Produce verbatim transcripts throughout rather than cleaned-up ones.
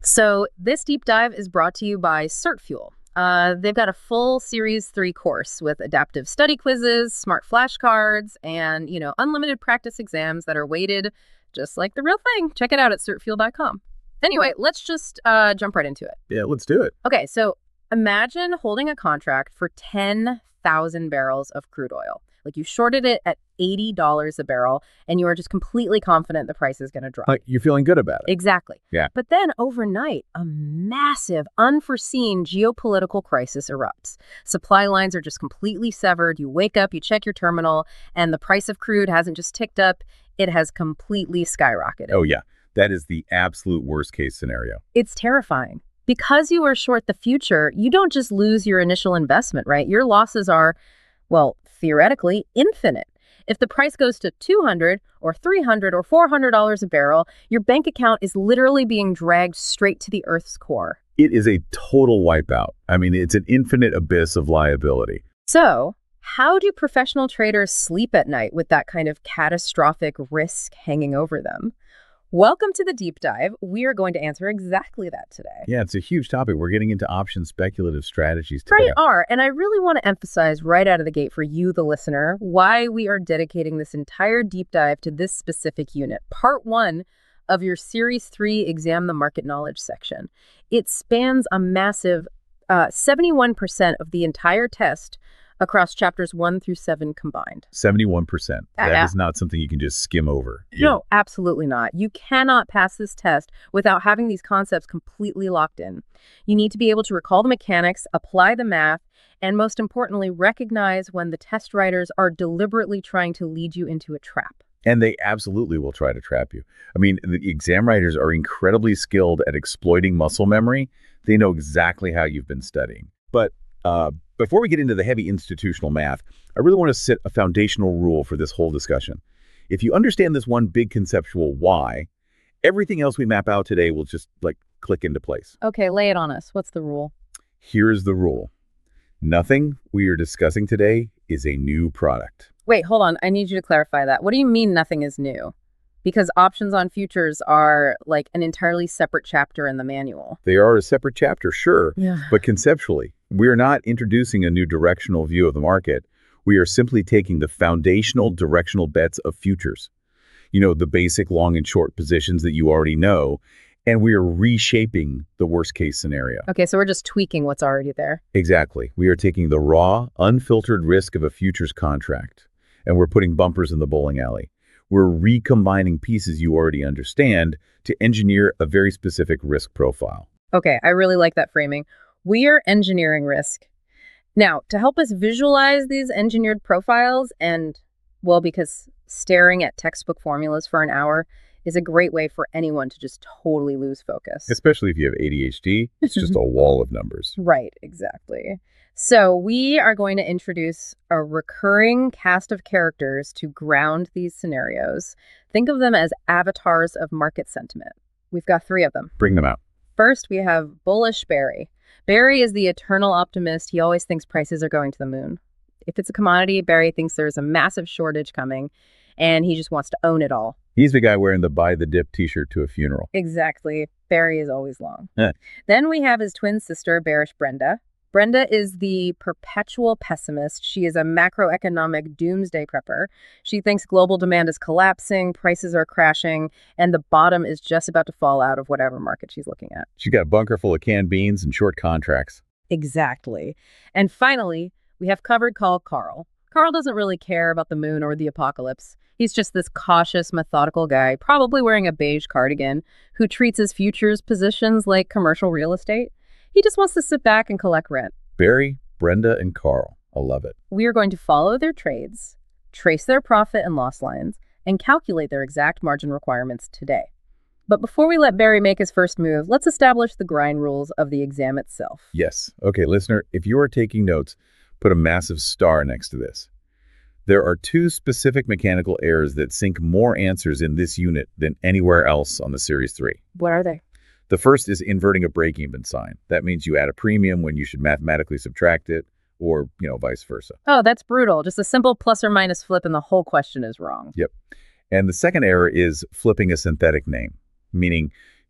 So this deep dive is brought to you by CertFuel. Uh, they've got a full Series three course with adaptive study quizzes, smart flashcards, and, you know, unlimited practice exams that are weighted just like the real thing. Check it out at cert fuel dot com. Anyway, let's just uh, jump right into it. Yeah, let's do it. Okay, so imagine holding a contract for ten thousand barrels of crude oil. Like, you shorted it at eighty dollars a barrel, and you are just completely confident the price is going to drop. Like, you're feeling good about it. Exactly. Yeah. But then overnight, a massive, unforeseen geopolitical crisis erupts. Supply lines are just completely severed. You wake up, you check your terminal, and the price of crude hasn't just ticked up, it has completely skyrocketed. Oh, yeah. That is the absolute worst case scenario. It's terrifying. Because you are short the future, you don't just lose your initial investment, right? Your losses are, well, theoretically, infinite. If the price goes to two hundred dollars or three hundred dollars or four hundred dollars a barrel, your bank account is literally being dragged straight to the Earth's core. It is a total wipeout. I mean, it's an infinite abyss of liability. So, how do professional traders sleep at night with that kind of catastrophic risk hanging over them? Welcome to the deep dive. We are going to answer exactly that today. Yeah, it's a huge topic. We're getting into option speculative strategies today. Right, are. And I really want to emphasize right out of the gate for you, the listener, why we are dedicating this entire deep dive to this specific unit. Part one of your Series three Exam the Market Knowledge section. It spans a massive uh, seventy-one percent of the entire test across chapters one through seven combined. seventy-one percent. That Uh, is not something you can just skim over. No, absolutely not. You cannot pass this test without having these concepts completely locked in. You need to be able to recall the mechanics, apply the math, and most importantly, recognize when the test writers are deliberately trying to lead you into a trap. And they absolutely will try to trap you. I mean, the exam writers are incredibly skilled at exploiting muscle memory. They know exactly how you've been studying. But uh, before we get into the heavy institutional math, I really want to set a foundational rule for this whole discussion. If you understand this one big conceptual why, everything else we map out today will just like click into place. Okay, lay it on us. What's the rule? Here's the rule. Nothing we are discussing today is a new product. Wait, hold on. I need you to clarify that. What do you mean nothing is new? Because options on futures are like an entirely separate chapter in the manual. They are a separate chapter, sure, Yeah. but conceptually, we are not introducing a new directional view of the market. We are simply taking the foundational directional bets of futures. You know, the basic long and short positions that you already know, and we are reshaping the worst case scenario. Okay, so we're just tweaking what's already there. Exactly. We are taking the raw, unfiltered risk of a futures contract, and we're putting bumpers in the bowling alley. We're recombining pieces you already understand to engineer a very specific risk profile. Okay, I really like that framing. We are engineering risk. Now, to help us visualize these engineered profiles and, well, because staring at textbook formulas for an hour is a great way for anyone to just totally lose focus. Especially if you have A D H D, it's just a wall of numbers. Right, exactly. So we are going to introduce a recurring cast of characters to ground these scenarios. Think of them as avatars of market sentiment. We've got three of them. Bring them out. First, we have bullish Barry. Barry is the eternal optimist. He always thinks prices are going to the moon. If it's a commodity, Barry thinks there's a massive shortage coming, and he just wants to own it all. He's the guy wearing the buy the dip t-shirt to a funeral. Exactly. Barry is always long. Eh. Then we have his twin sister, bearish Brenda. Brenda is the perpetual pessimist. She is a macroeconomic doomsday prepper. She thinks global demand is collapsing, prices are crashing, and the bottom is just about to fall out of whatever market she's looking at. She's got a bunker full of canned beans and short contracts. Exactly. And finally, we have covered call Carl. Carl doesn't really care about the moon or the apocalypse. He's just this cautious, methodical guy, probably wearing a beige cardigan, who treats his futures positions like commercial real estate. He just wants to sit back and collect rent. Barry, Brenda, and Carl. I love it. We are going to follow their trades, trace their profit and loss lines, and calculate their exact margin requirements today. But before we let Barry make his first move, let's establish the grind rules of the exam itself. Yes. Okay, listener, if you are taking notes, put a massive star next to this. There are two specific mechanical errors that sink more answers in this unit than anywhere else on the Series three. What are they? The first is inverting a break-even sign. That means you add a premium when you should mathematically subtract it, or, you know, vice versa. Oh, that's brutal. Just a simple plus or minus flip and the whole question is wrong. Yep. And the second error is flipping a synthetic name, meaning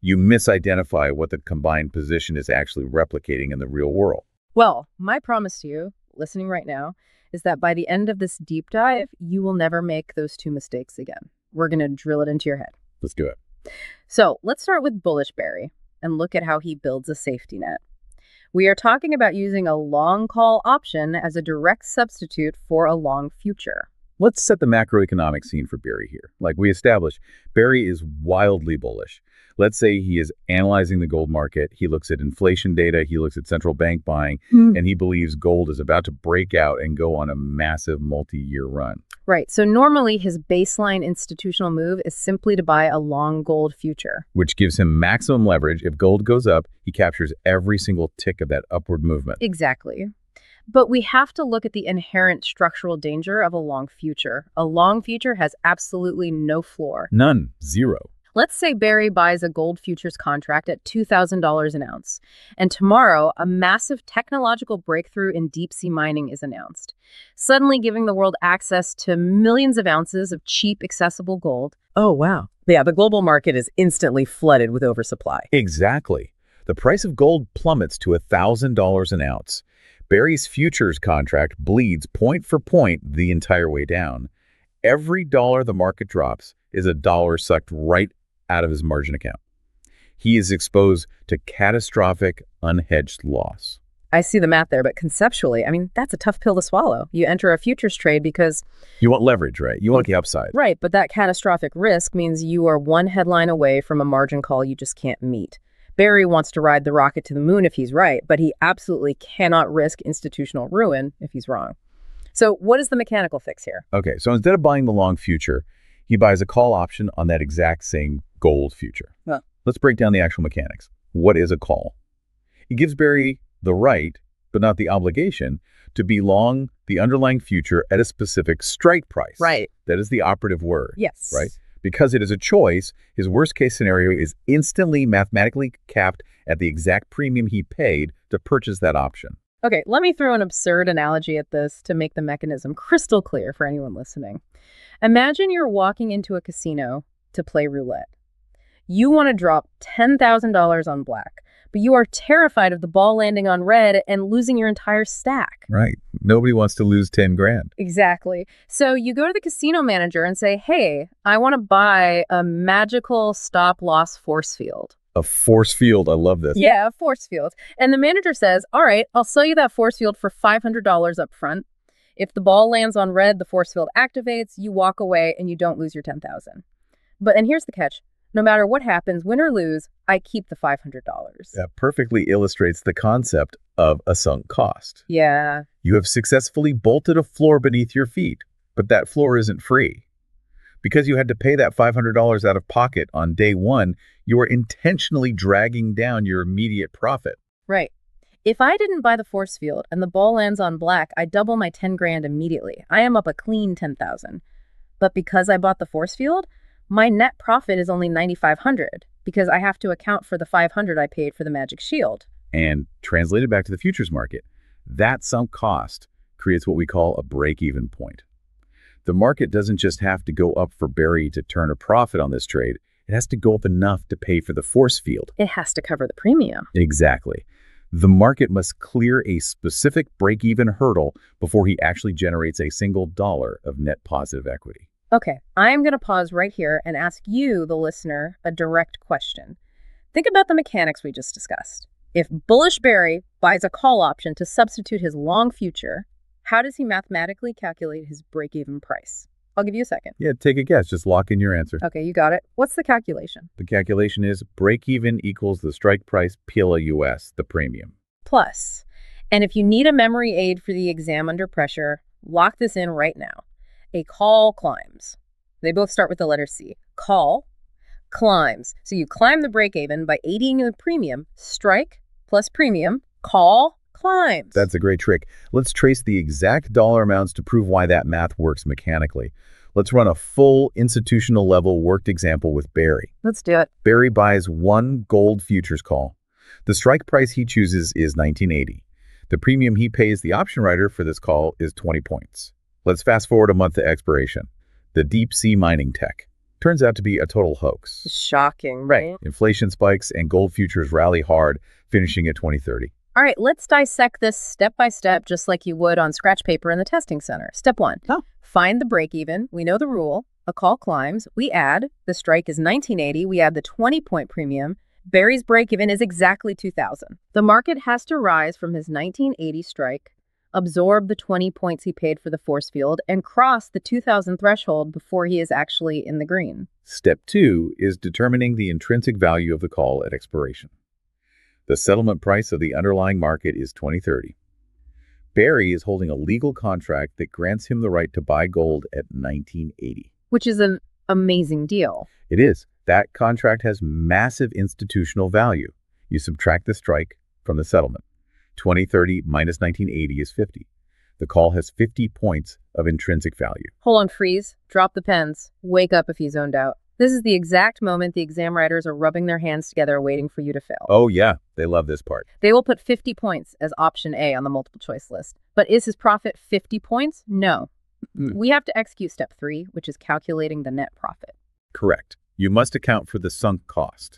You misidentify what the combined position is actually replicating in the real world. Well, my promise to you, listening right now, is that by the end of this deep dive, you will never make those two mistakes again. We're going to drill it into your head. Let's do it. So let's start with bullish Barry and look at how he builds a safety net. We are talking about using a long call option as a direct substitute for a long future. Let's set the macroeconomic scene for Barry here. Like we established, Barry is wildly bullish. Let's say he is analyzing the gold market. He looks at inflation data. He looks at central bank buying, Mm. and he believes gold is about to break out and go on a massive multi-year run. Right. So normally his baseline institutional move is simply to buy a long gold future. Which gives him maximum leverage. If gold goes up, he captures every single tick of that upward movement. Exactly. But we have to look at the inherent structural danger of a long future. A long future has absolutely no floor. None. Zero. Let's say Barry buys a gold futures contract at two thousand dollars an ounce, and tomorrow a massive technological breakthrough in deep-sea mining is announced, suddenly giving the world access to millions of ounces of cheap, accessible gold. Oh, wow. Yeah, the global market is instantly flooded with oversupply. Exactly. The price of gold plummets to one thousand dollars an ounce. Barry's futures contract bleeds point for point the entire way down. Every dollar the market drops is a dollar sucked right out of his margin account. He is exposed to catastrophic, unhedged loss. I see the math there, but conceptually, I mean, that's a tough pill to swallow. You enter a futures trade because... You want leverage, right? You want the upside. Right, but that catastrophic risk means you are one headline away from a margin call you just can't meet. Barry wants to ride the rocket to the moon if he's right, but he absolutely cannot risk institutional ruin if he's wrong. So what is the mechanical fix here? Okay, so instead of buying the long future, he buys a call option on that exact same gold future. Huh. Let's break down the actual mechanics. What is a call? It gives Barry the right, but not the obligation, to be long the underlying future at a specific strike price. Right. That is the operative word. Yes. Right? Because it is a choice, his worst-case scenario is instantly mathematically capped at the exact premium he paid to purchase that option. Okay, let me throw an absurd analogy at this to make the mechanism crystal clear for anyone listening. Imagine you're walking into a casino to play roulette. You want to drop ten thousand dollars on black, but you are terrified of the ball landing on red and losing your entire stack. Right. Nobody wants to lose ten grand. Exactly. So you go to the casino manager and say, hey, I want to buy a magical stop-loss force field. A force field. I love this. Yeah, a force field. And the manager says, all right, I'll sell you that force field for five hundred dollars up front. If the ball lands on red, the force field activates, you walk away, and you don't lose your ten thousand dollars. But, and here's the catch, no matter what happens, win or lose, I keep the five hundred dollars. That perfectly illustrates the concept of a sunk cost. Yeah. You have successfully bolted a floor beneath your feet, but that floor isn't free. Because you had to pay that five hundred dollars out of pocket on day one, you are intentionally dragging down your immediate profit. Right. If I didn't buy the force field and the ball lands on black, I double my ten grand immediately. I am up a clean ten thousand. But because I bought the force field, my net profit is only ninety-five hundred because I have to account for the five hundred I paid for the magic shield. And translated back to the futures market, that sunk cost creates what we call a break-even point. The market doesn't just have to go up for Barry to turn a profit on this trade. It has to go up enough to pay for the force field. It has to cover the premium. Exactly. The market must clear a specific break-even hurdle before he actually generates a single dollar of net positive equity. Okay, I'm going to pause right here and ask you, the listener, a direct question. Think about the mechanics we just discussed. If bullish Barry buys a call option to substitute his long future, how does he mathematically calculate his break-even price? I'll give you a second. Yeah, take a guess. Just lock in your answer. Okay, you got it. What's the calculation? The calculation is break-even equals the strike price P L A U S, the premium. Plus. And if you need a memory aid for the exam under pressure, lock this in right now. A call climbs. They both start with the letter C. Call climbs. So you climb the break-even by aiding the premium. Strike plus premium. Call climbs. That's a great trick. Let's trace the exact dollar amounts to prove why that math works mechanically. Let's run a full institutional level worked example with Barry. Let's do it. Barry buys one gold futures call. The strike price he chooses is nineteen eighty. The premium he pays the option writer for this call is twenty points. Let's fast forward a month to expiration. The deep sea mining tech. Turns out to be a total hoax. Shocking, right? Inflation spikes and gold futures rally hard, finishing at twenty thirty. All right, let's dissect this step by step, just like you would on scratch paper in the testing center. Step one, Oh. find the break even. We know the rule. A call climbs. We add. The strike is nineteen eighty. We add the twenty point premium. Barry's break even is exactly two thousand. The market has to rise from his nineteen eighty strike, absorb the twenty points he paid for the force field, and cross the two thousand threshold before he is actually in the green. Step two is determining the intrinsic value of the call at expiration. The settlement price of the underlying market is twenty thirty. Barry is holding a legal contract that grants him the right to buy gold at nineteen eighty. Which is an amazing deal. It is. That contract has massive institutional value. You subtract the strike from the settlement. twenty thirty minus nineteen eighty is fifty. The call has fifty points of intrinsic value. Hold on, freeze. Drop the pens. Wake up if you zoned out. This is the exact moment the exam writers are rubbing their hands together waiting for you to fail. Oh yeah, they love this part. They will put fifty points as option A on the multiple choice list. But is his profit fifty points? No. Mm. We have to execute step three, which is calculating the net profit. Correct. You must account for the sunk cost.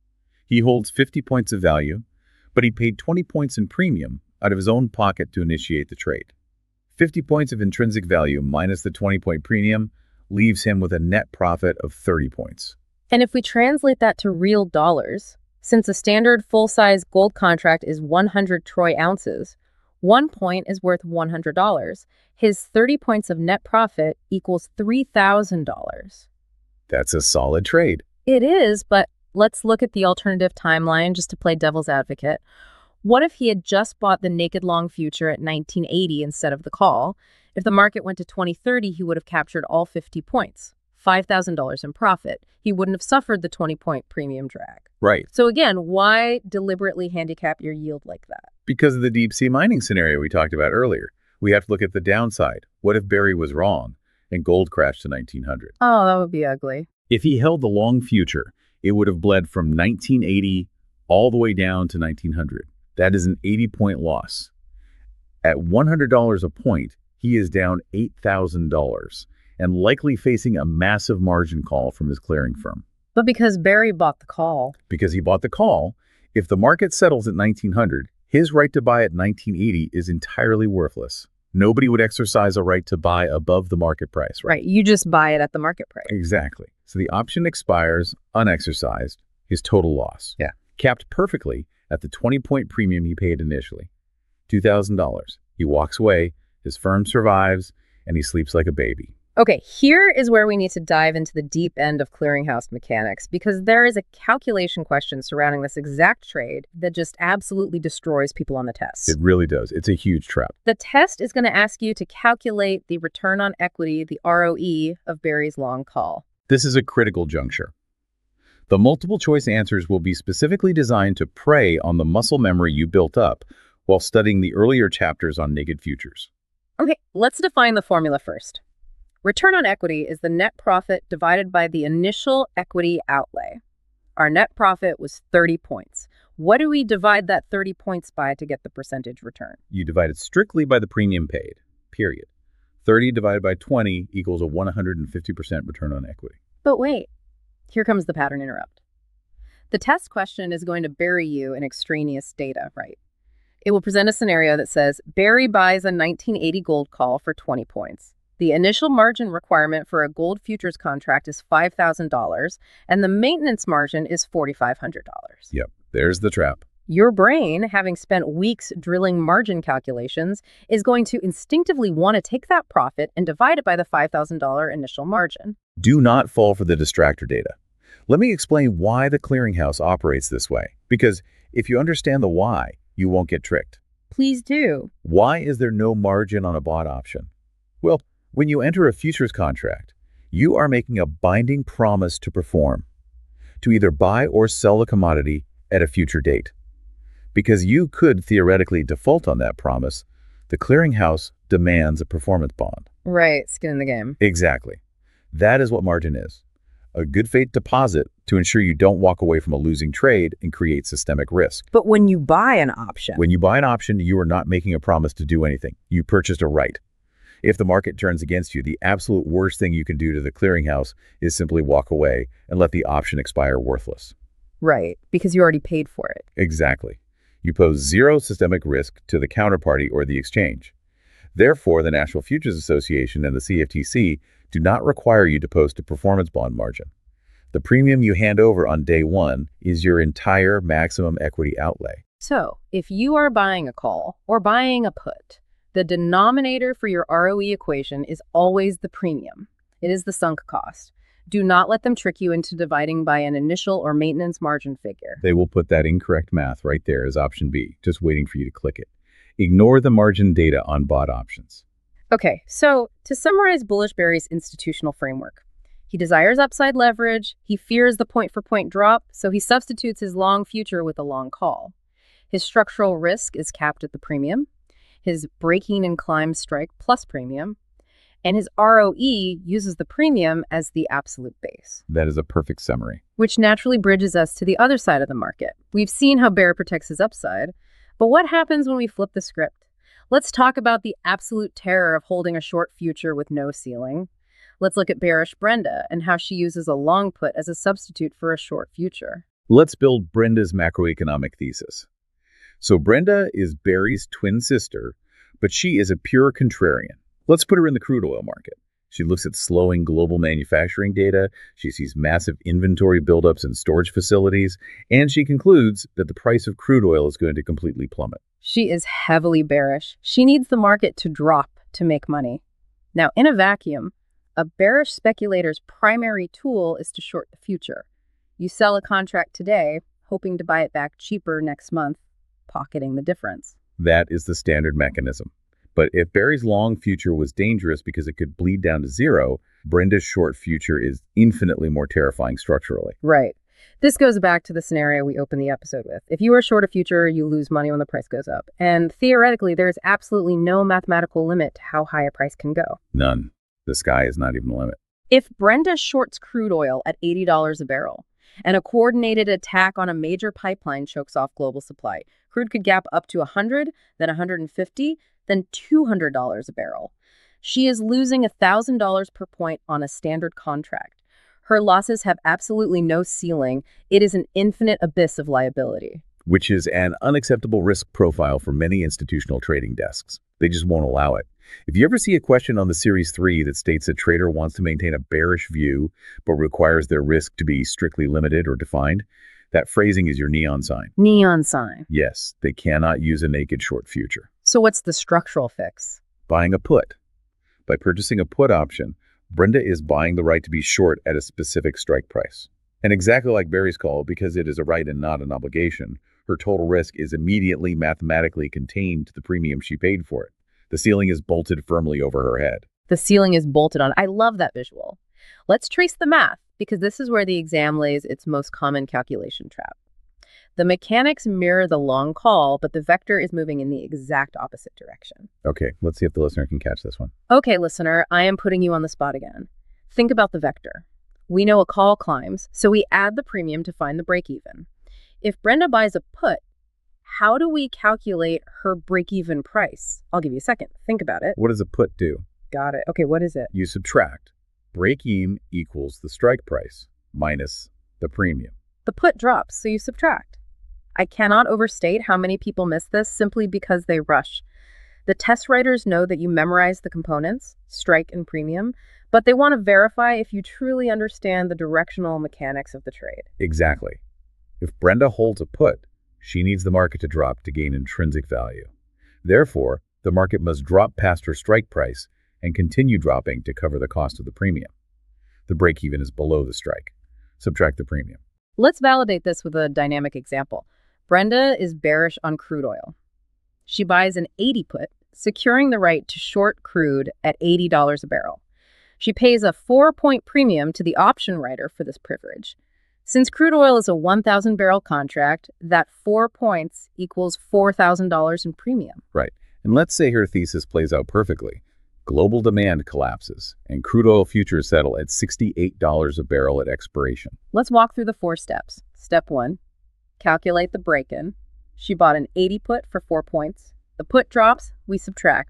He holds fifty points of value, but he paid twenty points in premium out of his own pocket to initiate the trade. fifty points of intrinsic value minus the twenty point premium leaves him with a net profit of thirty points. And if we translate that to real dollars, since a standard full-size gold contract is one hundred troy ounces, one point is worth one hundred dollars. His thirty points of net profit equals three thousand dollars. That's a solid trade. It is, but let's look at the alternative timeline just to play devil's advocate. What if he had just bought the naked long future at nineteen eighty instead of the call? If the market went to twenty thirty, he would have captured all fifty points, five thousand dollars in profit. He wouldn't have suffered the twenty point premium drag. Right. So again, why deliberately handicap your yield like that? Because of the deep sea mining scenario we talked about earlier. We have to look at the downside. What if Barry was wrong and gold crashed to nineteen hundred? Oh, that would be ugly. If he held the long future, it would have bled from nineteen eighty all the way down to nineteen hundred. That is an eighty point loss. At one hundred dollars a point, he is down eight thousand dollars and likely facing a massive margin call from his clearing firm. But because Barry bought the call. Because he bought the call, if the market settles at nineteen hundred, his right to buy at nineteen eighty is entirely worthless. Nobody would exercise a right to buy above the market price, right? Right, you just buy it at the market price. Exactly. So the option expires unexercised, his total loss. Yeah. Capped perfectly at the twenty point premium he paid initially, two thousand dollars. He walks away, his firm survives, and he sleeps like a baby. Okay, here is where we need to dive into the deep end of clearinghouse mechanics, because there is a calculation question surrounding this exact trade that just absolutely destroys people on the test. It really does. It's a huge trap. The test is going to ask you to calculate the return on equity, the R O E, of Barry's long call. This is a critical juncture. The multiple choice answers will be specifically designed to prey on the muscle memory you built up while studying the earlier chapters on naked futures. Okay, let's define the formula first. Return on equity is the net profit divided by the initial equity outlay. Our net profit was thirty points. What do we divide that thirty points by to get the percentage return? You divide it strictly by the premium paid, period. thirty divided by twenty equals a one hundred fifty percent return on equity. But wait, here comes the pattern interrupt. The test question is going to bury you in extraneous data, right? It will present a scenario that says Barry buys a nineteen eighty gold call for twenty points. The initial margin requirement for a gold futures contract is five thousand dollars, and the maintenance margin is four thousand five hundred dollars. Yep, there's the trap. Your brain, having spent weeks drilling margin calculations, is going to instinctively want to take that profit and divide it by the five thousand dollars initial margin. Do not fall for the distractor data. Let me explain why the clearinghouse operates this way, because if you understand the why, you won't get tricked. Please do. Why is there no margin on a bought option? Well, when you enter a futures contract, you are making a binding promise to perform, to either buy or sell the commodity at a future date. Because you could theoretically default on that promise, the clearinghouse demands a performance bond. Right, skin in the game. Exactly. That is what margin is. A good faith deposit to ensure you don't walk away from a losing trade and create systemic risk. But when you buy an option, When you buy an option, you are not making a promise to do anything. You purchased a right. If the market turns against you, the absolute worst thing you can do to the clearinghouse is simply walk away and let the option expire worthless. Right, because you already paid for it. Exactly. You pose zero systemic risk to the counterparty or the exchange. Therefore, the National Futures Association and the C F T C do not require you to post a performance bond margin. The premium you hand over on day one is your entire maximum equity outlay. So, if you are buying a call or buying a put, the denominator for your R O E equation is always the premium. It is the sunk cost. Do not let them trick you into dividing by an initial or maintenance margin figure. They will put that incorrect math right there as option B, just waiting for you to click it. Ignore the margin data on bought options. Okay, so to summarize Bullish Barry's institutional framework, he desires upside leverage, he fears the point-for-point drop, so he substitutes his long future with a long call. His structural risk is capped at the premium, his breaking and climb strike plus premium, and his R O E uses the premium as the absolute base. That is a perfect summary. Which naturally bridges us to the other side of the market. We've seen how Bear protects his upside, but what happens when we flip the script? Let's talk about the absolute terror of holding a short future with no ceiling. Let's look at bearish Brenda and how she uses a long put as a substitute for a short future. Let's build Brenda's macroeconomic thesis. So Brenda is Barry's twin sister, but she is a pure contrarian. Let's put her in the crude oil market. She looks at slowing global manufacturing data, she sees massive inventory buildups in storage facilities, and she concludes that the price of crude oil is going to completely plummet. She is heavily bearish. She needs the market to drop to make money. Now, in a vacuum, a bearish speculator's primary tool is to short the future. You sell a contract today, hoping to buy it back cheaper next month, pocketing the difference. That is the standard mechanism. But if Barry's long future was dangerous because it could bleed down to zero, Brenda's short future is infinitely more terrifying structurally. Right. This goes back to the scenario we opened the episode with. If you are short a future, you lose money when the price goes up. And theoretically, there is absolutely no mathematical limit to how high a price can go. None. The sky is not even the limit. If Brenda shorts crude oil at eighty dollars a barrel, and a coordinated attack on a major pipeline chokes off global supply, crude could gap up to one hundred, then one hundred fifty, then two hundred dollars a barrel. She is losing one thousand dollars per point on a standard contract. Her losses have absolutely no ceiling. It is an infinite abyss of liability. Which is an unacceptable risk profile for many institutional trading desks. They just won't allow it. If you ever see a question on the Series three that states a trader wants to maintain a bearish view, but requires their risk to be strictly limited or defined, that phrasing is your neon sign. Neon sign. Yes, they cannot use a naked short future. So what's the structural fix? Buying a put. By purchasing a put option, Brenda is buying the right to be short at a specific strike price. And exactly like Barry's call, because it is a right and not an obligation, her total risk is immediately mathematically contained to the premium she paid for it. The ceiling is bolted firmly over her head. The ceiling is bolted on. I love that visual. Let's trace the math, because this is where the exam lays its most common calculation trap. The mechanics mirror the long call, but the vector is moving in the exact opposite direction. Okay, let's see if the listener can catch this one. Okay, listener, I am putting you on the spot again. Think about the vector. We know a call climbs, so we add the premium to find the break-even. If Brenda buys a put, how do we calculate her break-even price? I'll give you a second. Think about it. What does a put do? Got it. Okay, what is it? You subtract. Break-even equals the strike price minus the premium. The put drops, so you subtract. I cannot overstate how many people miss this simply because they rush. The test writers know that you memorize the components, strike and premium, but they want to verify if you truly understand the directional mechanics of the trade. Exactly. If Brenda holds a put, she needs the market to drop to gain intrinsic value. Therefore, the market must drop past her strike price and continue dropping to cover the cost of the premium. The break-even is below the strike. Subtract the premium. Let's validate this with a dynamic example. Brenda is bearish on crude oil. She buys an eighty put, securing the right to short crude at eighty dollars a barrel. She pays a four-point premium to the option writer for this privilege. Since crude oil is a one thousand barrel contract, that four points equals four thousand dollars in premium. Right. And let's say her thesis plays out perfectly. Global demand collapses, and crude oil futures settle at sixty-eight dollars a barrel at expiration. Let's walk through the four steps. Step one, calculate the break-in. She bought an eighty put for four points. The put drops, we subtract.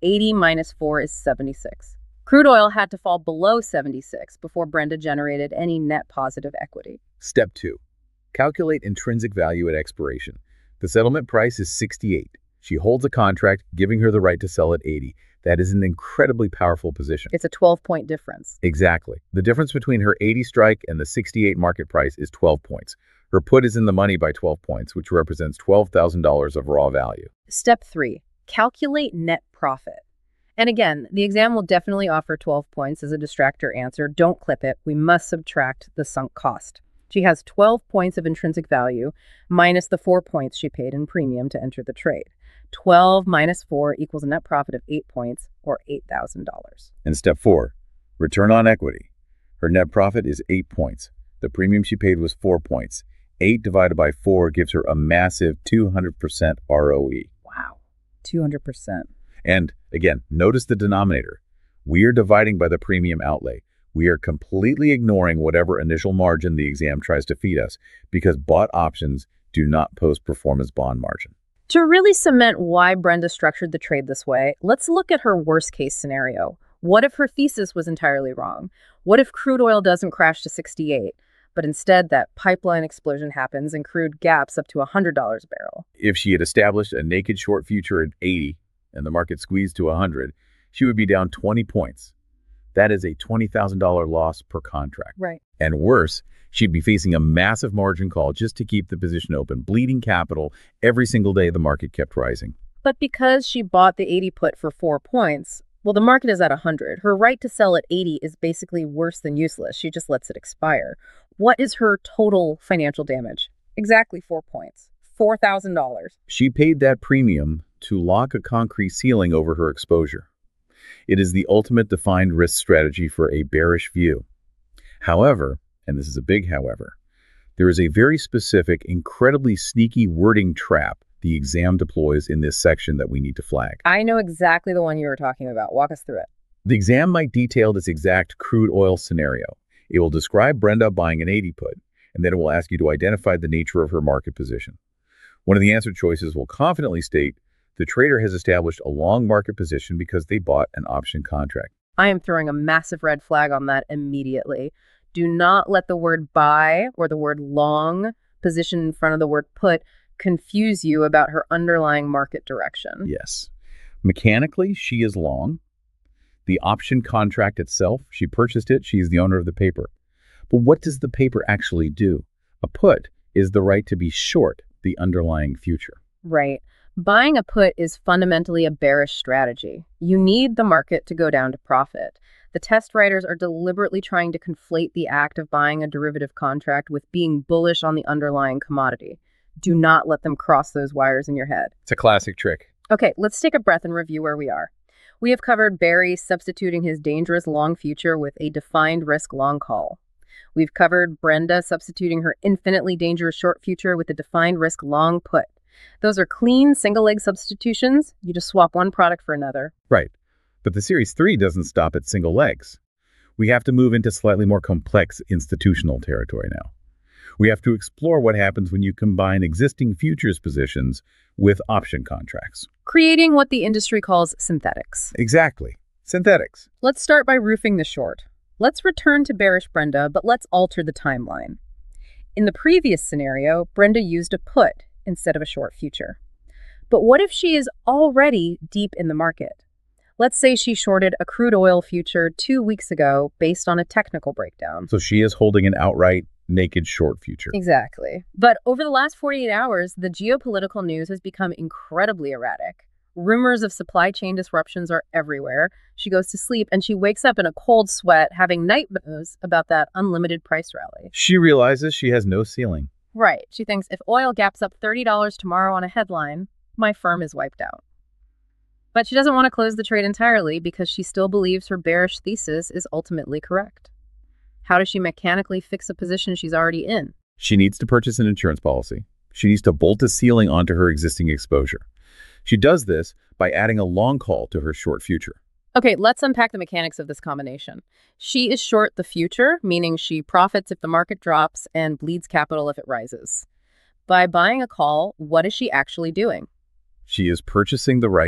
eighty minus four is seventy-six. Crude oil had to fall below seventy-six before Brenda generated any net positive equity. Step two. Calculate intrinsic value at expiration. The settlement price is sixty-eight. She holds a contract giving her the right to sell at eighty. That is an incredibly powerful position. It's a twelve-point difference. Exactly. The difference between her eighty strike and the sixty-eight market price is twelve points. Her put is in the money by twelve points, which represents twelve thousand dollars of raw value. Step three. Calculate net profit. And again, the exam will definitely offer twelve points as a distractor answer. Don't clip it. We must subtract the sunk cost. She has twelve points of intrinsic value minus the four points she paid in premium to enter the trade. twelve minus four equals a net profit of eight points, or eight thousand dollars. And step four, return on equity. Her net profit is eight points. The premium she paid was four points. eight divided by four gives her a massive two hundred percent R O E. Wow, two hundred percent. And again, notice the denominator. We are dividing by the premium outlay. We are completely ignoring whatever initial margin the exam tries to feed us, because bought options do not post performance bond margin. To really cement why Brenda structured the trade this way, let's look at her worst-case scenario. What if her thesis was entirely wrong? What if crude oil doesn't crash to sixty-eight, but instead that pipeline explosion happens and crude gaps up to one hundred dollars a barrel? If she had established a naked short future at eighty and the market squeezed to one hundred, she would be down twenty points. That is a twenty thousand dollars loss per contract. Right. And worse, she'd be facing a massive margin call just to keep the position open, bleeding capital every single day the market kept rising. But because she bought the eighty put for four points, well, the market is at one hundred. Her right to sell at eighty is basically worse than useless. She just lets it expire. What is her total financial damage? Exactly four points. four thousand dollars. She paid that premium to lock a concrete ceiling over her exposure. It is the ultimate defined risk strategy for a bearish view. However, and this is a big however, there is a very specific, incredibly sneaky wording trap the exam deploys in this section that we need to flag. I know exactly the one you were talking about. Walk us through it. The exam might detail this exact crude oil scenario. It will describe Brenda buying an eighty put, and then it will ask you to identify the nature of her market position. One of the answer choices will confidently state the trader has established a long market position because they bought an option contract. I am throwing a massive red flag on that immediately. Do not let the word buy or the word long position in front of the word put confuse you about her underlying market direction. Yes. Mechanically, she is long. The option contract itself, she purchased it, she's the owner of the paper. But what does the paper actually do? A put is the right to be short the underlying future. Right. Buying a put is fundamentally a bearish strategy. You need the market to go down to profit. The test writers are deliberately trying to conflate the act of buying a derivative contract with being bullish on the underlying commodity. Do not let them cross those wires in your head. It's a classic trick. Okay, let's take a breath and review where we are. We have covered Barry substituting his dangerous long future with a defined risk long call. We've covered Brenda substituting her infinitely dangerous short future with a defined risk long put. Those are clean single leg substitutions. You just swap one product for another. Right. But the Series three doesn't stop at single legs. We have to move into slightly more complex institutional territory now. We have to explore what happens when you combine existing futures positions with option contracts. Creating what the industry calls synthetics. Exactly. Synthetics. Let's start by roofing the short. Let's return to bearish Brenda, but let's alter the timeline. In the previous scenario, Brenda used a put instead of a short future. But what if she is already deep in the market? Let's say she shorted a crude oil future two weeks ago based on a technical breakdown. So she is holding an outright naked short future. Exactly. But over the last forty-eight hours, the geopolitical news has become incredibly erratic. Rumors of supply chain disruptions are everywhere. She goes to sleep and she wakes up in a cold sweat having nightmares about that unlimited price rally. She realizes she has no ceiling. Right. She thinks if oil gaps up thirty dollars tomorrow on a headline, my firm is wiped out. But she doesn't want to close the trade entirely because she still believes her bearish thesis is ultimately correct. How does she mechanically fix a position she's already in? She needs to purchase an insurance policy. She needs to bolt a ceiling onto her existing exposure. She does this by adding a long call to her short future. Okay, let's unpack the mechanics of this combination. She is short the future, meaning she profits if the market drops and bleeds capital if it rises. By buying a call, what is she actually doing? She is purchasing the right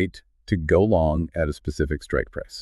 to go long at a specific strike price.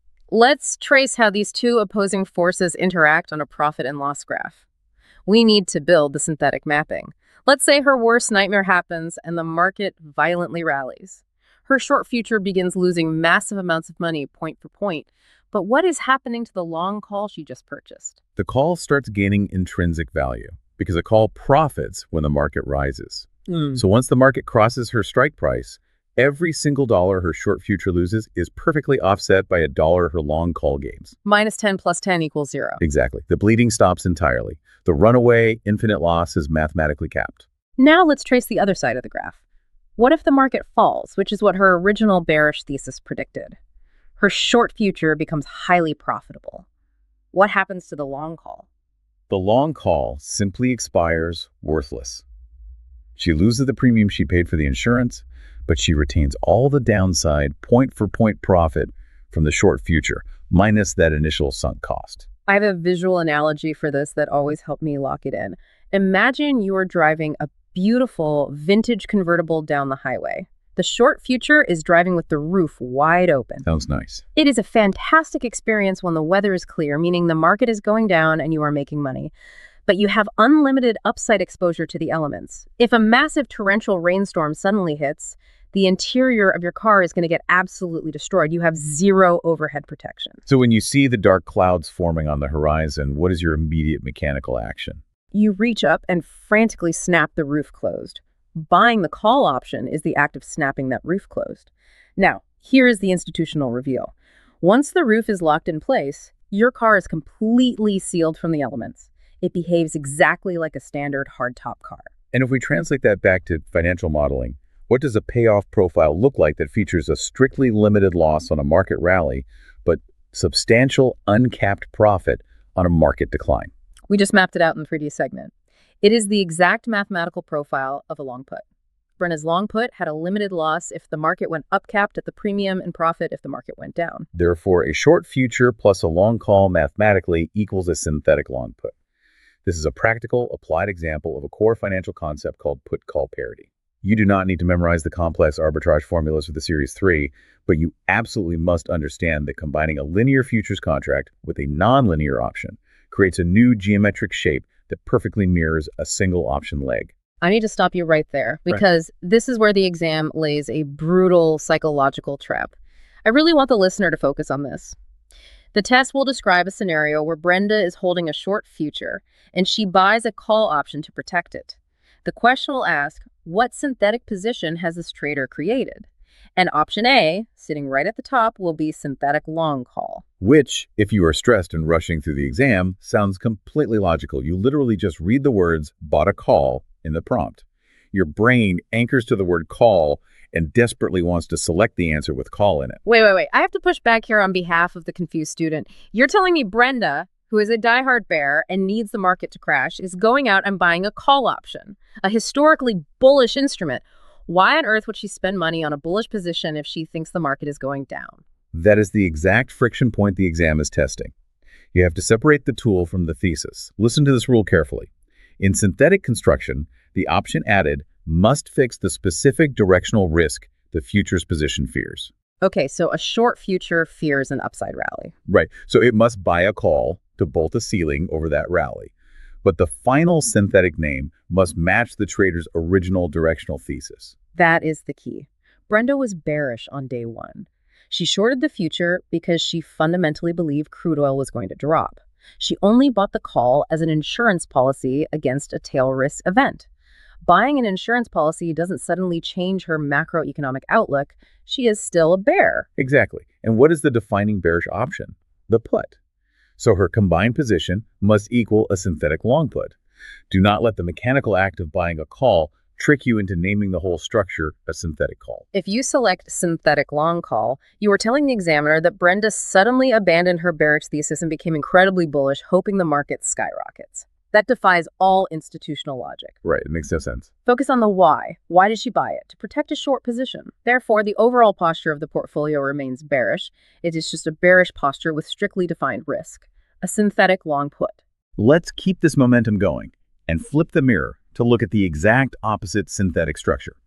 Let's trace how these two opposing forces interact on a profit and loss graph. We need to build the synthetic mapping. Let's say her worst nightmare happens and the market violently rallies. Her short future begins losing massive amounts of money point for point. But what is happening to the long call she just purchased? The call starts gaining intrinsic value because a call profits when the market rises. Mm. So once the market crosses her strike price, every single dollar her short future loses is perfectly offset by a dollar her long call gains. Minus ten plus ten equals zero. Exactly. The bleeding stops entirely. The runaway infinite loss is mathematically capped. Now let's trace the other side of the graph. What if the market falls, which is what her original bearish thesis predicted? Her short future becomes highly profitable. What happens to the long call? The long call simply expires worthless. She loses the premium she paid for the insurance, but she retains all the downside point-for-point profit from the short future, minus that initial sunk cost. I have a visual analogy for this that always helped me lock it in. Imagine you are driving a beautiful vintage convertible down the highway. The short future is driving with the roof wide open. Sounds nice. It is a fantastic experience when the weather is clear, meaning the market is going down and you are making money. But you have unlimited upside exposure to the elements. If a massive torrential rainstorm suddenly hits, the interior of your car is going to get absolutely destroyed. You have zero overhead protection. So when you see the dark clouds forming on the horizon, what is your immediate mechanical action? You reach up and frantically snap the roof closed. Buying the call option is the act of snapping that roof closed. Now, here is the institutional reveal. Once the roof is locked in place, your car is completely sealed from the elements. It behaves exactly like a standard hardtop car. And if we translate that back to financial modeling, what does a payoff profile look like that features a strictly limited loss on a market rally, but substantial uncapped profit on a market decline? We just mapped it out in the previous segment. It is the exact mathematical profile of a long put. Brenda's long put had a limited loss if the market went up capped at the premium and profit if the market went down. Therefore, a short future plus a long call mathematically equals a synthetic long put. This is a practical, applied example of a core financial concept called put-call parity. You do not need to memorize the complex arbitrage formulas for the Series three, but you absolutely must understand that combining a linear futures contract with a non-linear option creates a new geometric shape that perfectly mirrors a single option leg. I need to stop you right there because right. This is where the exam lays a brutal psychological trap. I really want the listener to focus on this. The test will describe a scenario where Brenda is holding a short future and she buys a call option to protect it. The question will ask, what synthetic position has this trader created? And option A, sitting right at the top, will be synthetic long call. Which, if you are stressed and rushing through the exam, sounds completely logical. You literally just read the words, bought a call, in the prompt. Your brain anchors to the word call and desperately wants to select the answer with call in it. Wait, wait, wait. I have to push back here on behalf of the confused student. You're telling me Brenda, who is a diehard bear and needs the market to crash, is going out and buying a call option, a historically bullish instrument. Why on earth would she spend money on a bullish position if she thinks the market is going down? That is the exact friction point the exam is testing. You have to separate the tool from the thesis. Listen to this rule carefully. In synthetic construction, the option added must fix the specific directional risk the future's position fears. Okay, so a short future fears an upside rally. Right. So it must buy a call to bolt a ceiling over that rally. But the final synthetic name must match the trader's original directional thesis. That is the key. Brenda was bearish on day one. She shorted the future because she fundamentally believed crude oil was going to drop. She only bought the call as an insurance policy against a tail risk event. Buying an insurance policy doesn't suddenly change her macroeconomic outlook. She is still a bear. Exactly. And what is the defining bearish option? The put. So her combined position must equal a synthetic long put. Do not let the mechanical act of buying a call trick you into naming the whole structure a synthetic call. If you select synthetic long call, you are telling the examiner that Brenda suddenly abandoned her bearish thesis and became incredibly bullish, hoping the market skyrockets. That defies all institutional logic. Right, it makes no sense. Focus on the why. Why did she buy it? To protect a short position. Therefore, the overall posture of the portfolio remains bearish. It is just a bearish posture with strictly defined risk. A synthetic long put. Let's keep this momentum going and flip the mirror to look at the exact opposite synthetic structure.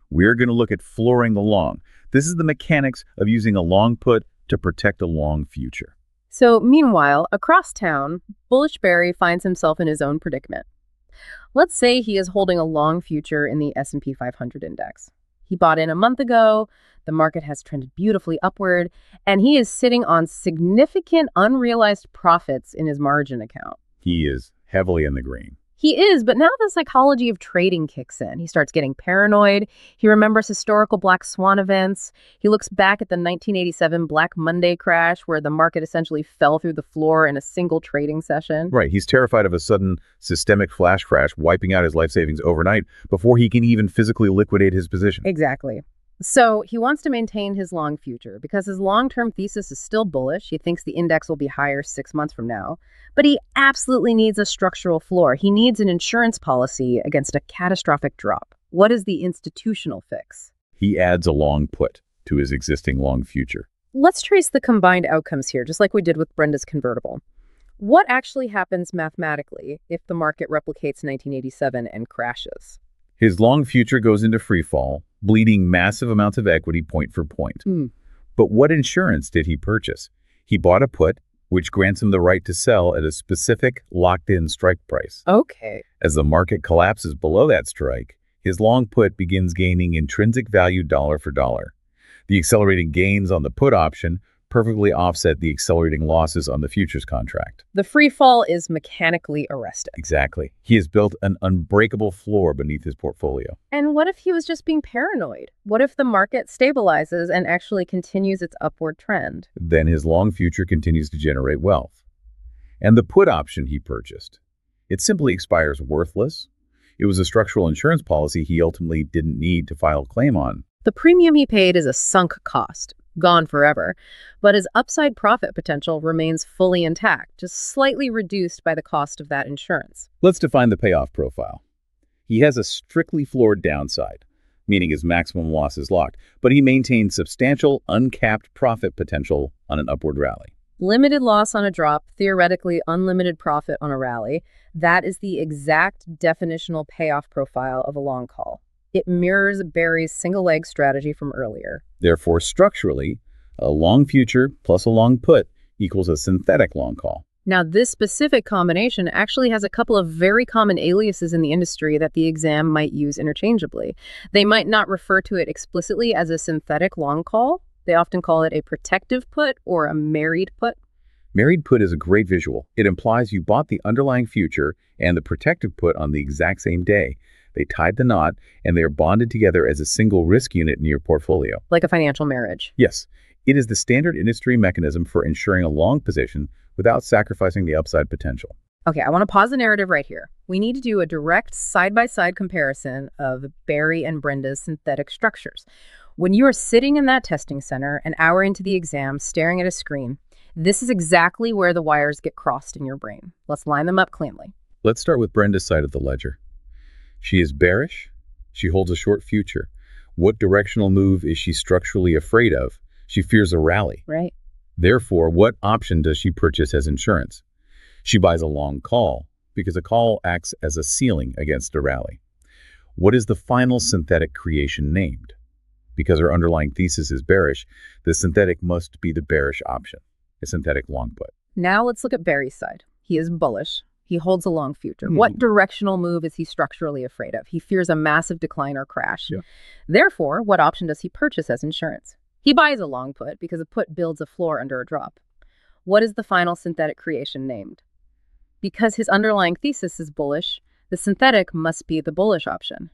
We're going to look at flooring the long. This is the mechanics of using a long put to protect a long future. So, meanwhile, across town, Bullish Barry finds himself in his own predicament. Let's say he is holding a long future in the S and P five hundred index. He bought in a month ago, the market has trended beautifully upward, and he is sitting on significant unrealized profits in his margin account. He is heavily in the green. He is, but now the psychology of trading kicks in. He starts getting paranoid. He remembers historical Black Swan events. He looks back at the nineteen eighty-seven Black Monday crash where the market essentially fell through the floor in a single trading session. Right. He's terrified of a sudden systemic flash crash wiping out his life savings overnight before he can even physically liquidate his position. Exactly. So he wants to maintain his long future because his long-term thesis is still bullish. He thinks the index will be higher six months from now. But he absolutely needs a structural floor. He needs an insurance policy against a catastrophic drop. What is the institutional fix? He adds a long put to his existing long future. Let's trace the combined outcomes here, just like we did with Brenda's convertible. What actually happens mathematically if the market replicates nineteen eighty-seven and crashes? His long future goes into free fall, bleeding massive amounts of equity point for point. Mm. But what insurance did he purchase? He bought a put, which grants him the right to sell at a specific locked-in strike price. Okay. As the market collapses below that strike, his long put begins gaining intrinsic value dollar for dollar. The accelerating gains on the put option perfectly offset the accelerating losses on the futures contract. The free fall is mechanically arrested. Exactly. He has built an unbreakable floor beneath his portfolio. And what if he was just being paranoid? What if the market stabilizes and actually continues its upward trend? Then his long future continues to generate wealth. And the put option he purchased, it simply expires worthless. It was a structural insurance policy he ultimately didn't need to file a claim on. The premium he paid is a sunk cost, gone forever, but his upside profit potential remains fully intact, just slightly reduced by the cost of that insurance. Let's define the payoff profile. He has a strictly floored downside, meaning his maximum loss is locked, but he maintains substantial uncapped profit potential on an upward rally. Limited loss on a drop, theoretically unlimited profit on a rally. That is the exact definitional payoff profile of a long call. It mirrors Barry's single leg strategy from earlier. Therefore, structurally, a long future plus a long put equals a synthetic long call. Now, this specific combination actually has a couple of very common aliases in the industry that the exam might use interchangeably. They might not refer to it explicitly as a synthetic long call. They often call it a protective put or a married put. Married put is a great visual. It implies you bought the underlying future and the protective put on the exact same day. They tied the knot, and they are bonded together as a single risk unit in your portfolio. Like a financial marriage. Yes, it is the standard industry mechanism for ensuring a long position without sacrificing the upside potential. Okay, I want to pause the narrative right here. We need to do a direct side-by-side comparison of Barry and Brenda's synthetic structures. When you are sitting in that testing center an hour into the exam, staring at a screen, this is exactly where the wires get crossed in your brain. Let's line them up cleanly. Let's start with Brenda's side of the ledger. She is bearish. She holds a short future. What directional move is she structurally afraid of? She fears a rally. Right. Therefore, what option does she purchase as insurance? She buys a long call because a call acts as a ceiling against a rally. What is the final synthetic creation named? Because her underlying thesis is bearish, the synthetic must be the bearish option, a synthetic long put. Now let's look at Barry's side. He is bullish. He holds a long future. Hmm. What directional move is he structurally afraid of? He fears a massive decline or crash. Yeah. Therefore, what option does he purchase as insurance? He buys a long put because a put builds a floor under a drop. What is the final synthetic creation named? Because his underlying thesis is bullish, the synthetic must be the bullish option,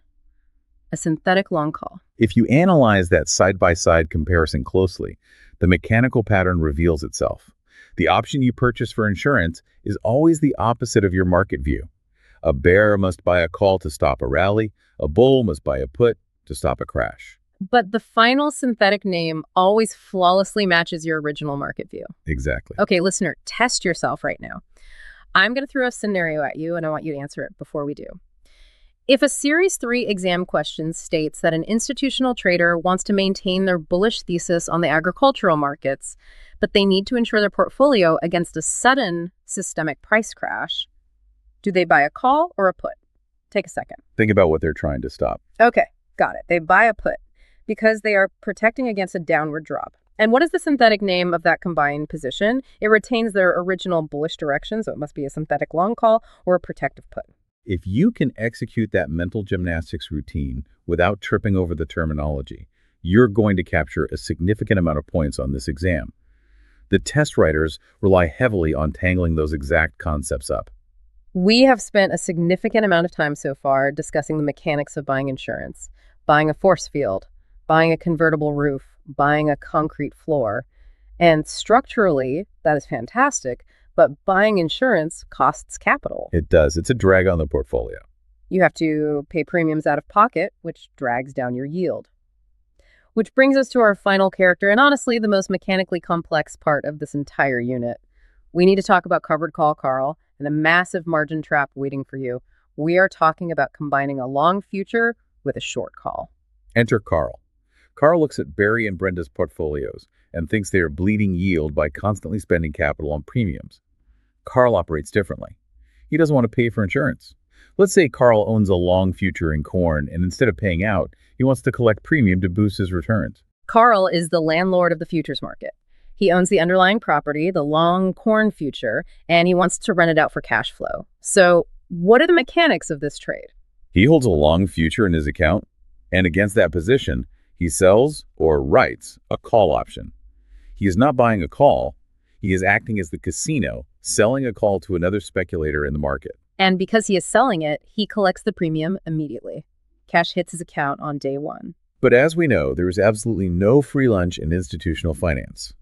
a synthetic long call. If you analyze that side-by-side comparison closely, the mechanical pattern reveals itself. The option you purchase for insurance is always the opposite of your market view. A bear must buy a call to stop a rally. A bull must buy a put to stop a crash. But the final synthetic name always flawlessly matches your original market view. Exactly. Okay, listener, test yourself right now. I'm going to throw a scenario at you, and I want you to answer it before we do. If a Series three exam question states that an institutional trader wants to maintain their bullish thesis on the agricultural markets, but they need to insure their portfolio against a sudden systemic price crash, do they buy a call or a put? Take a second. Think about what they're trying to stop. Okay, Got it. They buy a put because they are protecting against a downward drop. And what is the synthetic name of that combined position? It retains their original bullish direction, so it must be a synthetic long call or a protective put. If you can execute that mental gymnastics routine without tripping over the terminology, you're going to capture a significant amount of points on this exam. The test writers rely heavily on tangling those exact concepts up. We have spent a significant amount of time so far discussing the mechanics of buying insurance, buying a force field, buying a convertible roof, buying a concrete floor. And structurally, that is fantastic, but buying insurance costs capital. It does. It's a drag on the portfolio. You have to pay premiums out of pocket, which drags down your yield. Which brings us to our final character, and honestly, the most mechanically complex part of this entire unit. We need to talk about covered call, Carl, and the massive margin trap waiting for you. We are talking about combining a long future with a short call. Enter Carl. Carl looks at Barry and Brenda's portfolios and thinks they are bleeding yield by constantly spending capital on premiums. Carl operates differently. He doesn't want to pay for insurance. Let's say Carl owns a long future in corn, and instead of paying out, he wants to collect premium to boost his returns. Carl is the landlord of the futures market. He owns the underlying property, the long corn future, and he wants to rent it out for cash flow. So what are the mechanics of this trade? He holds a long future in his account, and against that position, he sells or writes a call option. He is not buying a call. He is acting as the casino, selling a call to another speculator in the market. And because he is selling it, he collects the premium immediately. Cash hits his account on day one. But as we know, there is absolutely no free lunch in institutional finance.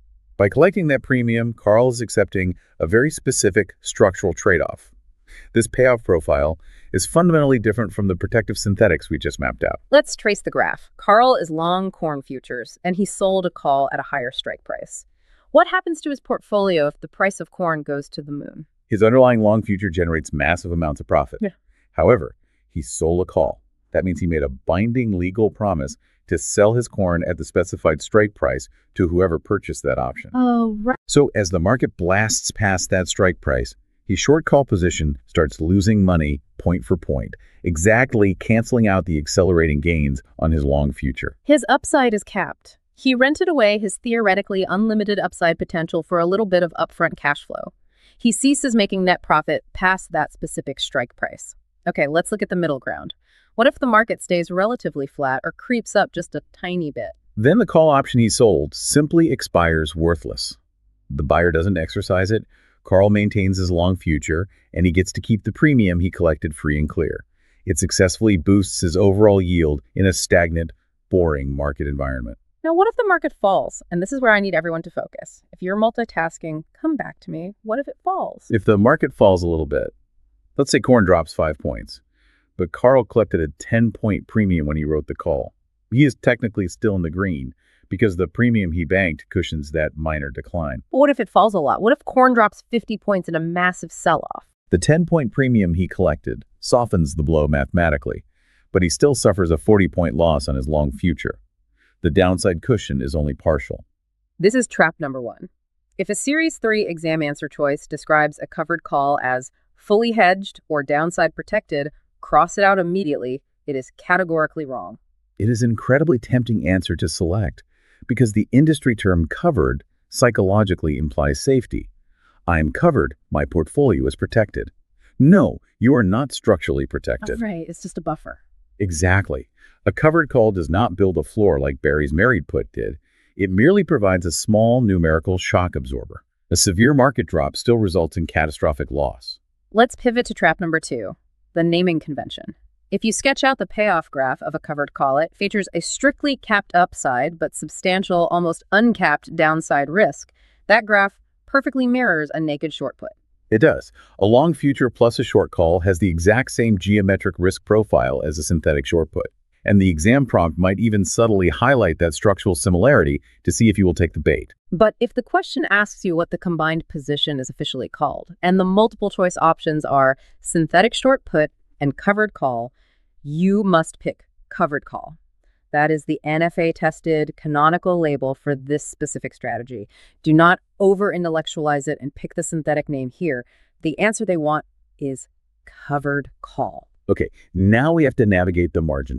By collecting that premium, Carl is accepting a very specific structural trade-off. This payoff profile is fundamentally different from the protective synthetics we just mapped out. Let's trace the graph. Carl is long corn futures, and he sold a call at a higher strike price. What happens to his portfolio if the price of corn goes to the moon? His underlying long future generates massive amounts of profit. Yeah. However, he sold a call. That means he made a binding legal promise to sell his corn at the specified strike price to whoever purchased that option. Oh, right. So as the market blasts past that strike price, his short call position starts losing money point for point, exactly canceling out the accelerating gains on his long future. His upside is capped. He rented away his theoretically unlimited upside potential for a little bit of upfront cash flow. He ceases making net profit past that specific strike price. Okay, let's look at the middle ground. What if the market stays relatively flat or creeps up just a tiny bit? Then the call option he sold simply expires worthless. The buyer doesn't exercise it, Carl maintains his long future, and he gets to keep the premium he collected free and clear. It successfully boosts his overall yield in a stagnant, boring market environment. Now, what if the market falls? And this is where I need everyone to focus. If you're multitasking, come back to me. What if it falls? If the market falls a little bit, let's say corn drops five points, but Carl collected a ten-point premium when he wrote the call. He is technically still in the green because the premium he banked cushions that minor decline. But what if it falls a lot? What if corn drops fifty points in a massive sell-off? The ten-point premium he collected softens the blow mathematically, but he still suffers a forty-point loss on his long future. The downside cushion is only partial. This is trap number one. If a Series three exam answer choice describes a covered call as fully hedged or downside protected, cross it out immediately. It is categorically wrong. It is an incredibly tempting answer to select because the industry term covered psychologically implies safety. I am covered, my portfolio is protected. No, you are not structurally protected. Oh, right, it's just a buffer. Exactly. A covered call does not build a floor like Barry's married put did. It merely provides a small numerical shock absorber. A severe market drop still results in catastrophic loss. Let's pivot to trap number two, the naming convention. If you sketch out the payoff graph of a covered call, it features a strictly capped upside but substantial, almost uncapped downside risk. That graph perfectly mirrors a naked short put. It does. A long future plus a short call has the exact same geometric risk profile as a synthetic short put. And the exam prompt might even subtly highlight that structural similarity to see if you will take the bait. But if the question asks you what the combined position is officially called, and the multiple choice options are synthetic short put and covered call, you must pick covered call. That is the N F A-tested canonical label for this specific strategy. Do not over-intellectualize it and pick the synthetic name here. The answer they want is covered call. Okay, now we have to navigate the margin trap.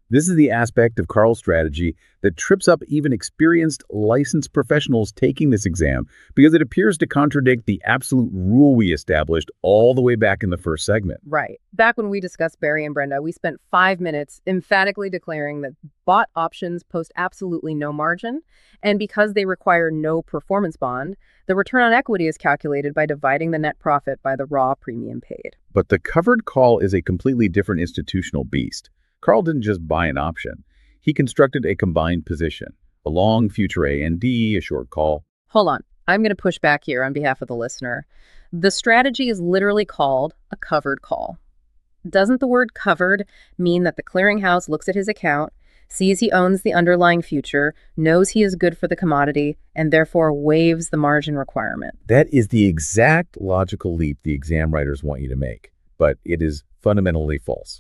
This is the aspect of Carl's strategy that trips up even experienced, licensed professionals taking this exam because it appears to contradict the absolute rule we established all the way back in the first segment. Right. Back when we discussed Barry and Brenda, we spent five minutes emphatically declaring that bought options post absolutely no margin, and because they require no performance bond, the return on equity is calculated by dividing the net profit by the raw premium paid. But the covered call is a completely different institutional beast. Carl didn't just buy an option. He constructed a combined position, a long future A and D, a short call. Hold on. I'm going to push back here on behalf of the listener. The strategy is literally called a covered call. Doesn't the word covered mean that the clearinghouse looks at his account, sees he owns the underlying future, knows he is good for the commodity, and therefore waives the margin requirement? That is the exact logical leap the exam writers want you to make, but it is fundamentally false.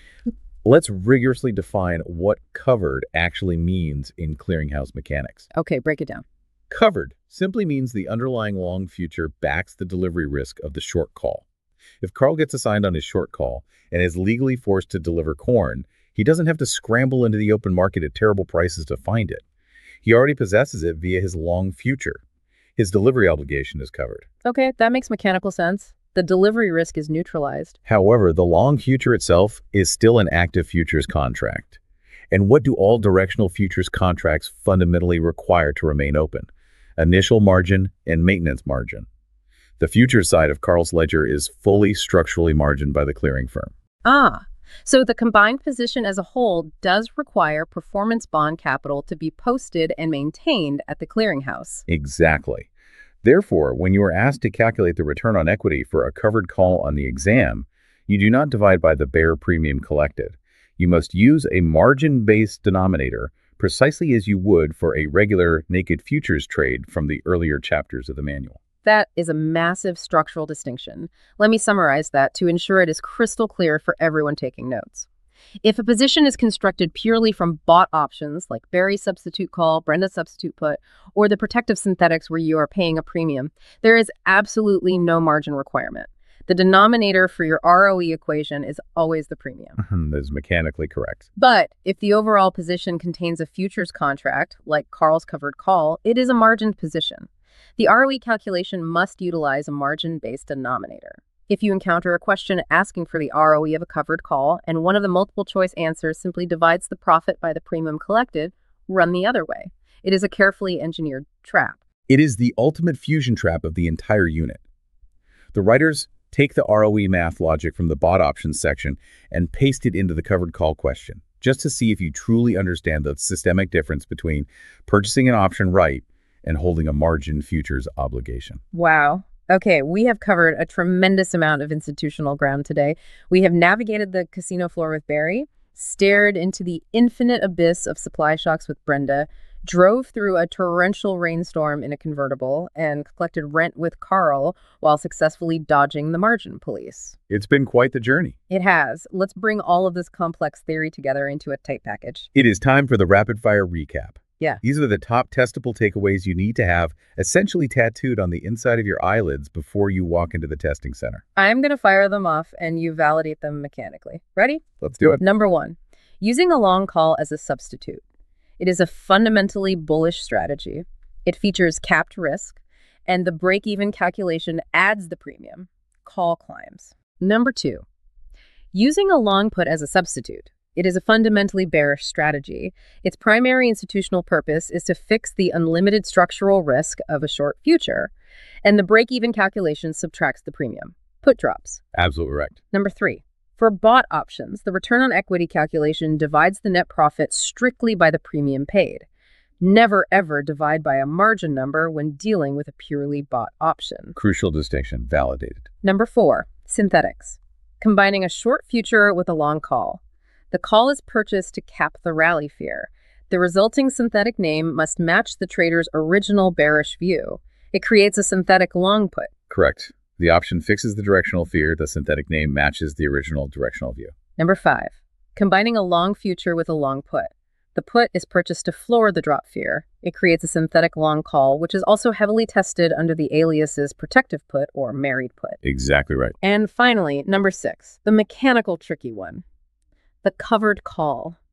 Let's rigorously define what covered actually means in clearinghouse mechanics. Okay, break it down. Covered simply means the underlying long future backs the delivery risk of the short call. If Carl gets assigned on his short call and is legally forced to deliver corn, he doesn't have to scramble into the open market at terrible prices to find it. He already possesses it via his long future. His delivery obligation is covered. Okay, that makes mechanical sense. The delivery risk is neutralized. However, the long future itself is still an active futures contract. And what do all directional futures contracts fundamentally require to remain open? Initial margin and maintenance margin. The futures side of Carl's ledger is fully structurally margined by the clearing firm. Ah, so the combined position as a whole does require performance bond capital to be posted and maintained at the clearinghouse. Exactly. Therefore, when you are asked to calculate the return on equity for a covered call on the exam, you do not divide by the bare premium collected. You must use a margin-based denominator precisely as you would for a regular naked futures trade from the earlier chapters of the manual. That is a massive structural distinction. Let me summarize that to ensure it is crystal clear for everyone taking notes. If a position is constructed purely from bought options, like Barry's substitute call, Brenda's substitute put, or the protective synthetics where you are paying a premium, there is absolutely no margin requirement. The denominator for your R O E equation is always the premium. That is mechanically correct. But if the overall position contains a futures contract, like Carl's covered call, it is a margined position. The R O E calculation must utilize a margin-based denominator. If you encounter a question asking for the R O E of a covered call, and one of the multiple choice answers simply divides the profit by the premium collected, run the other way. It is a carefully engineered trap. It is the ultimate fusion trap of the entire unit. The writers take the R O E math logic from the bought options section and paste it into the covered call question, just to see if you truly understand the systemic difference between purchasing an option right and holding a margin futures obligation. Wow. Okay, we have covered a tremendous amount of institutional ground today. We have navigated the casino floor with Barry, stared into the infinite abyss of supply shocks with Brenda, drove through a torrential rainstorm in a convertible, and collected rent with Carl while successfully dodging the margin police. It's been quite the journey. It has. Let's bring all of this complex theory together into a tight package. It is time for the rapid-fire recap. Yeah. These are the top testable takeaways you need to have essentially tattooed on the inside of your eyelids before you walk into the testing center. I'm going to fire them off and you validate them mechanically. Ready? Let's do it. Number one, using a long call as a substitute. It is a fundamentally bullish strategy. It features capped risk, and the break-even calculation adds the premium. Call climbs. Number two, using a long put as a substitute. It is a fundamentally bearish strategy. Its primary institutional purpose is to fix the unlimited structural risk of a short future, and the break-even calculation subtracts the premium. Put drops. Absolutely correct. Number three, for bought options, the return on equity calculation divides the net profit strictly by the premium paid. Never ever divide by a margin number when dealing with a purely bought option. Crucial distinction. Validated. Number four, synthetics. Combining a short future with a long call. The call is purchased to cap the rally fear. The resulting synthetic name must match the trader's original bearish view. It creates a synthetic long put. Correct. The option fixes the directional fear. The synthetic name matches the original directional view. Number five, combining a long future with a long put. The put is purchased to floor the drop fear. It creates a synthetic long call, which is also heavily tested under the aliases protective put or married put. Exactly right. And finally, number six, the mechanical tricky one. The covered call.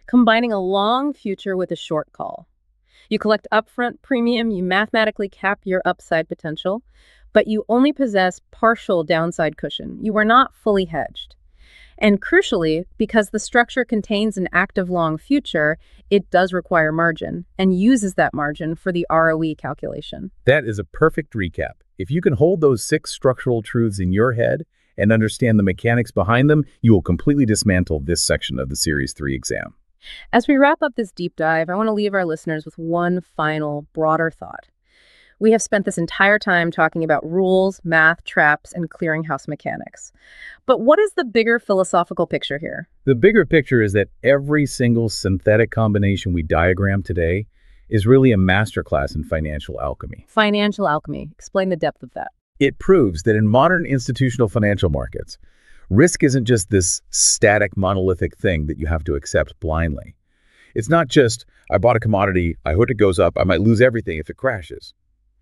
combining a long future with a short call. You collect upfront premium, you mathematically cap your upside potential, but you only possess partial downside cushion. You are not fully hedged. And crucially, because the structure contains an active long future, it does require margin and uses that margin for the R O E calculation. That is a perfect recap. If you can hold those six structural truths in your head and understand the mechanics behind them, you will completely dismantle this section of the Series three exam. As we wrap up this deep dive, I want to leave our listeners with one final, broader thought. We have spent this entire time talking about rules, math, traps, and clearinghouse mechanics. But what is the bigger philosophical picture here? The bigger picture is that every single synthetic combination we diagram today is really a masterclass in financial alchemy. Financial alchemy. Explain the depth of that. It proves that in modern institutional financial markets, risk isn't just this static, monolithic thing that you have to accept blindly. It's not just, I bought a commodity, I hope it goes up, I might lose everything if it crashes.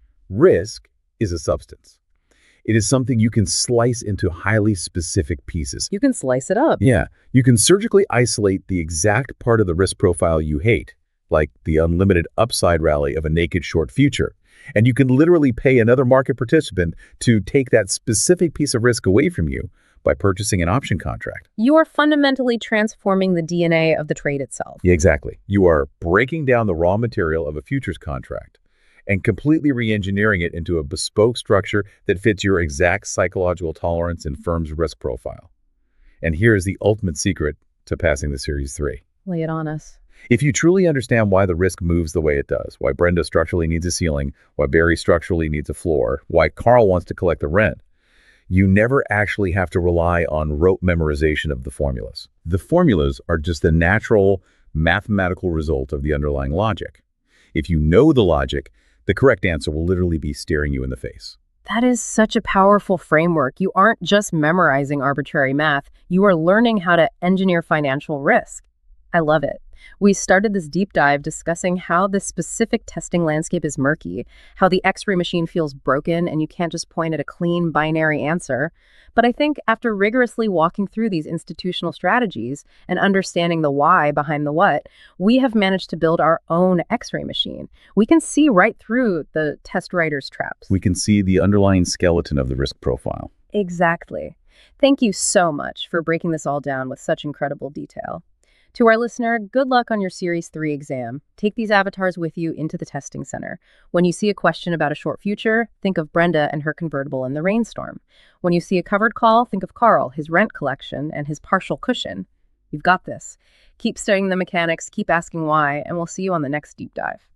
Risk is a substance. It is something you can slice into highly specific pieces. You can slice it up. Yeah, you can surgically isolate the exact part of the risk profile you hate, like the unlimited upside rally of a naked short future. And you can literally pay another market participant to take that specific piece of risk away from you by purchasing an option contract. You are fundamentally transforming the D N A of the trade itself. Yeah, exactly. You are breaking down the raw material of a futures contract and completely re-engineering it into a bespoke structure that fits your exact psychological tolerance and firm's risk profile. And here is the ultimate secret to passing the Series three. Lay it on us. If you truly understand why the risk moves the way it does, why Brenda structurally needs a ceiling, why Barry structurally needs a floor, why Carl wants to collect the rent, you never actually have to rely on rote memorization of the formulas. The formulas are just the natural mathematical result of the underlying logic. If you know the logic, the correct answer will literally be staring you in the face. That is such a powerful framework. You aren't just memorizing arbitrary math. You are learning how to engineer financial risk. I love it. We started this deep dive discussing how this specific testing landscape is murky, how the X-ray machine feels broken and you can't just point at a clean binary answer. But I think after rigorously walking through these institutional strategies and understanding the why behind the what, we have managed to build our own X-ray machine. We can see right through the test writer's traps. We can see the underlying skeleton of the risk profile. Exactly. Thank you so much for breaking this all down with such incredible detail. To our listener, good luck on your Series three exam. Take these avatars with you into the testing center. When you see a question about a short future, think of Brenda and her convertible in the rainstorm. When you see a covered call, think of Carl, his rent collection, and his partial cushion. You've got this. Keep studying the mechanics, keep asking why, and we'll see you on the next deep dive.